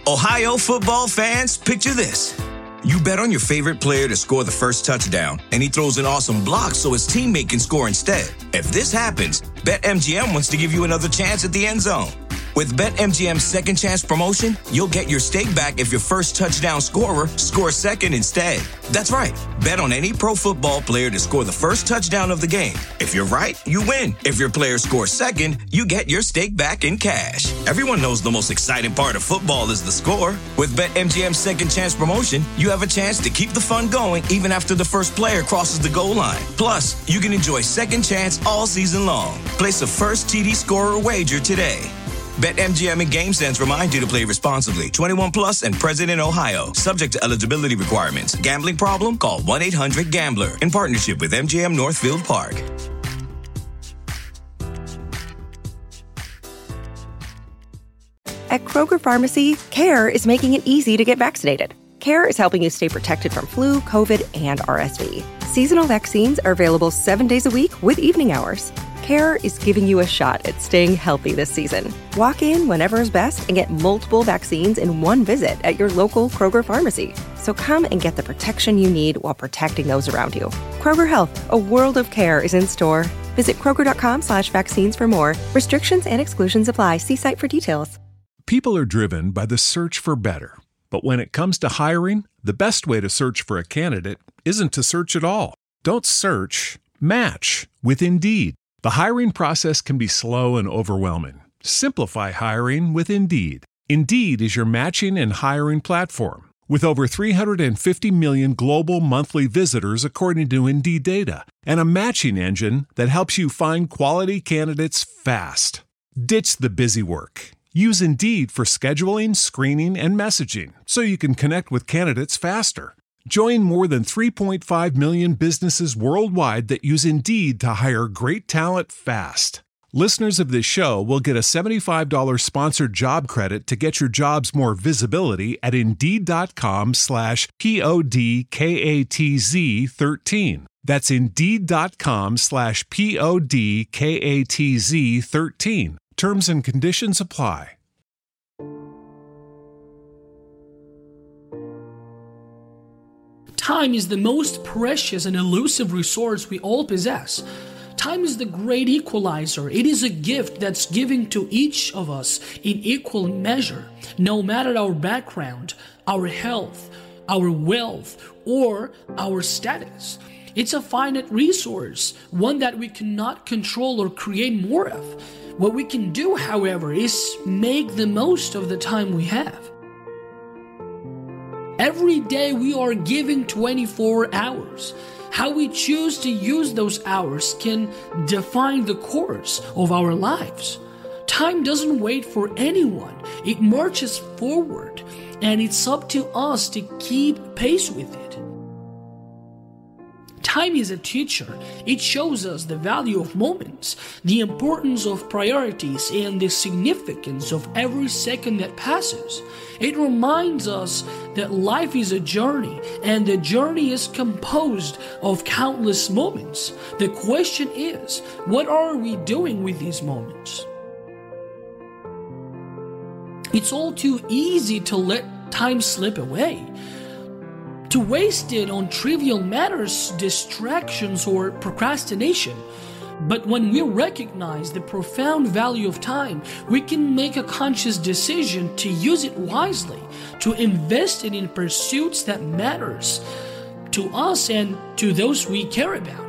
Ohio football fans, picture this. You bet on your favorite player to score the first touchdown, and he throws an awesome block so his teammate can score instead. If this happens, BetMGM wants to give you another chance at the end zone. With BetMGM's second chance promotion, you'll get your stake back if your first touchdown scorer scores second instead. That's right. Bet on any pro football player to score the first touchdown of the game. If you're right, you win. If your player scores second, you get your stake back in cash. Everyone knows the most exciting part of football is the score. With BetMGM's second chance promotion, you have a chance to keep the fun going even after the first player crosses the goal line. Plus, you can enjoy second chance all season long. Place a first TD scorer wager today. BetMGM and GameSense remind you to play responsibly. 21 plus and present in Ohio. Subject to eligibility requirements. Gambling problem? Call 1-800-GAMBLER. In partnership with MGM Northfield Park. At Kroger Pharmacy, CARE is making it easy to get vaccinated. CARE is helping you stay protected from flu, COVID, and RSV. Seasonal vaccines are available 7 days a week with evening hours. CARE is giving you a shot at staying healthy this season. Walk in whenever is best and get multiple vaccines in one visit at your local Kroger pharmacy. So come and get the protection you need while protecting those around you. Kroger Health, a world of care is in store. Visit Kroger.com/vaccines for more. Restrictions and exclusions apply. See site for details. People are driven by the search for better. But when it comes to hiring, the best way to search for a candidate isn't to search at all. Don't search, match with Indeed. The hiring process can be slow and overwhelming. Simplify hiring with Indeed. Indeed is your matching and hiring platform. With over 350 million global monthly visitors according to Indeed data, and a matching engine that helps you find quality candidates fast. Ditch the busy work. Use Indeed for scheduling, screening, and messaging so you can connect with candidates faster. Join more than 3.5 million businesses worldwide that use Indeed to hire great talent fast. Listeners of this show will get a $75 sponsored job credit to get your jobs more visibility at Indeed.com/PODKATZ13. That's Indeed.com/PODKATZ13. Terms and conditions apply. Time is the most precious and elusive resource we all possess. Time is the great equalizer. It is a gift that's given to each of us in equal measure, no matter our background, our health, our wealth, or our status. It's a finite resource, one that we cannot control or create more of. What we can do, however, is make the most of the time we have. Every day we are given 24 hours. How we choose to use those hours can define the course of our lives. Time doesn't wait for anyone. It marches forward, and it's up to us to keep pace with it. Time is a teacher. It shows us the value of moments, the importance of priorities, and the significance of every second that passes. It reminds us that life is a journey, and the journey is composed of countless moments. The question is, what are we doing with these moments? It's all too easy to let time slip away, to waste it on trivial matters, distractions, or procrastination. But when we recognize the profound value of time, we can make a conscious decision to use it wisely, to invest it in pursuits that matters to us and to those we care about.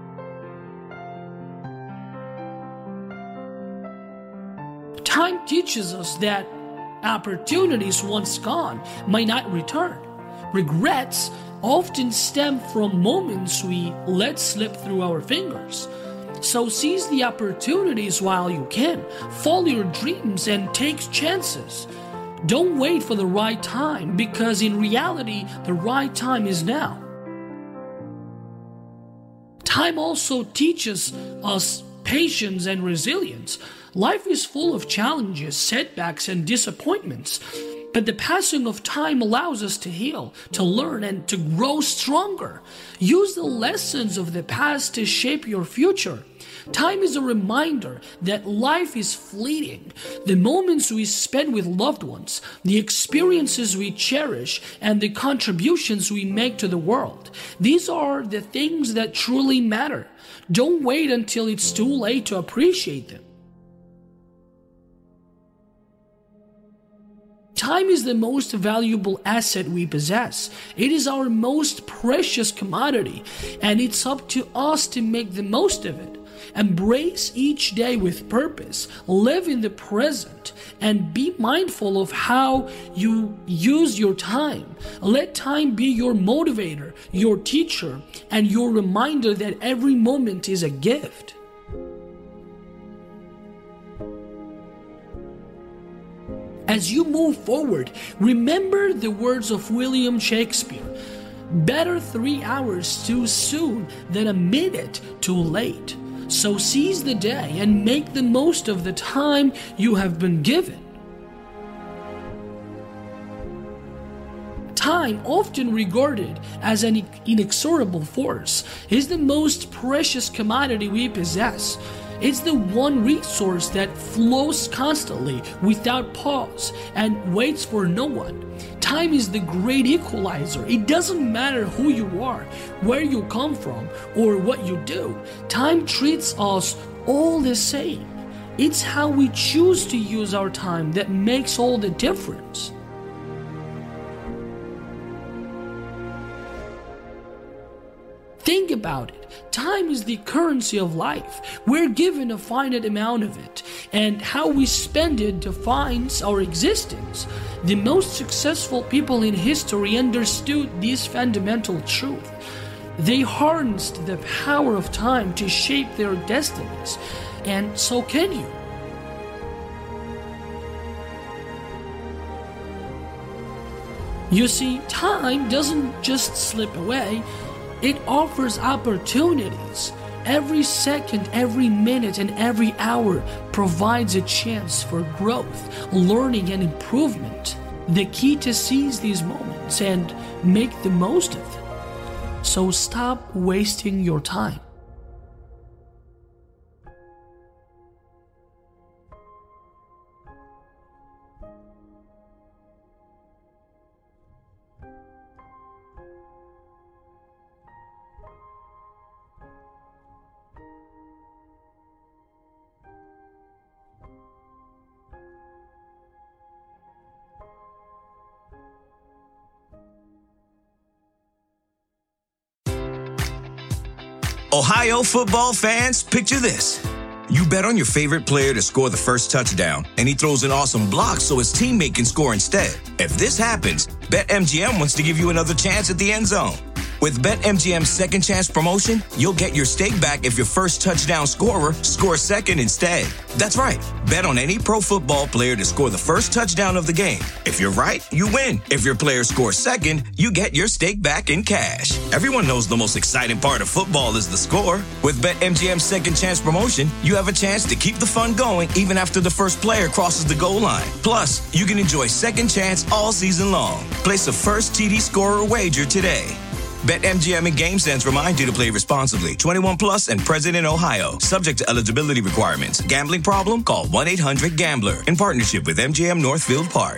Time teaches us that opportunities once gone might not return. Regrets often stem from moments we let slip through our fingers. So seize the opportunities while you can. Follow your dreams and take chances. Don't wait for the right time, because in reality, the right time is now. Time also teaches us patience and resilience. Life is full of challenges, setbacks, and disappointments. But the passing of time allows us to heal, to learn, and to grow stronger. Use the lessons of the past to shape your future. Time is a reminder that life is fleeting. The moments we spend with loved ones, the experiences we cherish, and the contributions we make to the world. These are the things that truly matter. Don't wait until it's too late to appreciate them. Time is the most valuable asset we possess. It is our most precious commodity, and it's up to us to make the most of it. Embrace each day with purpose, live in the present, and be mindful of how you use your time. Let time be your motivator, your teacher, and your reminder that every moment is a gift. As you move forward, remember the words of William Shakespeare. Better 3 hours too soon than a minute too late. So seize the day and make the most of the time you have been given. Time, often regarded as an inexorable force, is the most precious commodity we possess. It's the one resource that flows constantly without pause and waits for no one. Time is the great equalizer. It doesn't matter who you are, where you come from, or what you do. Time treats us all the same. It's how we choose to use our time that makes all the difference. Think about it. Time is the currency of life. We're given a finite amount of it, and how we spend it defines our existence. The most successful people in history understood this fundamental truth. They harnessed the power of time to shape their destinies, and so can you. You see, time doesn't just slip away. It offers opportunities. Every second, every minute, and every hour provides a chance for growth, learning, and improvement. The key to seize these moments and make the most of them. So stop wasting your time. Ohio football fans, picture this. You bet on your favorite player to score the first touchdown, and he throws an awesome block so his teammate can score instead. If this happens, BetMGM wants to give you another chance at the end zone. With BetMGM's second chance promotion, you'll get your stake back if your first touchdown scorer scores second instead. That's right. Bet on any pro football player to score the first touchdown of the game. If you're right, you win. If your player scores second, you get your stake back in cash. Everyone knows the most exciting part of football is the score. With BetMGM's second chance promotion, you have a chance to keep the fun going even after the first player crosses the goal line. Plus, you can enjoy second chance all season long. Place a first TD scorer wager today. BetMGM and GameSense remind you to play responsibly. 21 plus and present in Ohio. Subject to eligibility requirements. Gambling problem? Call 1-800-GAMBLER. In partnership with MGM Northfield Park.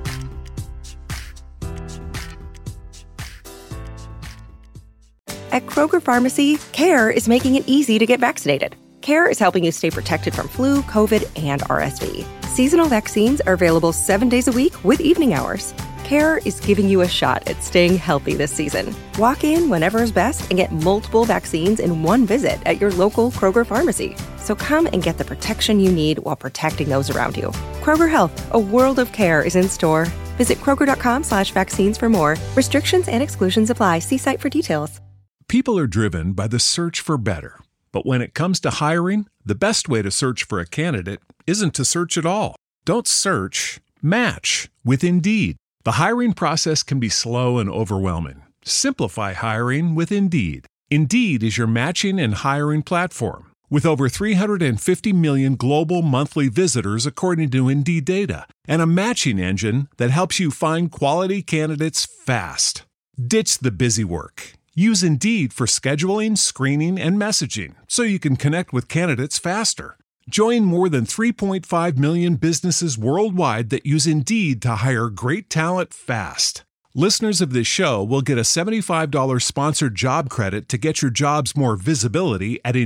At Kroger Pharmacy, CARE is making it easy to get vaccinated. CARE is helping you stay protected from flu, COVID, and RSV. Seasonal vaccines are available 7 days a week with evening hours. CARE is giving you a shot at staying healthy this season. Walk in whenever is best and get multiple vaccines in one visit at your local Kroger pharmacy. So come and get the protection you need while protecting those around you. Kroger Health, a world of care is in store. Visit Kroger.com/vaccines for more. Restrictions and exclusions apply. See site for details. People are driven by the search for better. But when it comes to hiring, the best way to search for a candidate isn't to search at all. Don't search, match with Indeed. The hiring process can be slow and overwhelming. Simplify hiring with Indeed. Indeed is your matching and hiring platform. With over 350 million global monthly visitors according to Indeed data, and a matching engine that helps you find quality candidates fast. Ditch the busy work. Use Indeed for scheduling, screening, and messaging so you can connect with candidates faster. Join more than 3.5 million businesses worldwide that use Indeed to hire great talent fast. Listeners of this show will get a $75 sponsored job credit to get your jobs more visibility at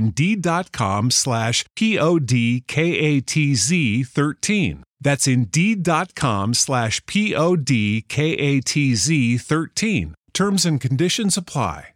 Indeed.com/PODKATZ13. That's Indeed.com/PODKATZ13. Terms and conditions apply.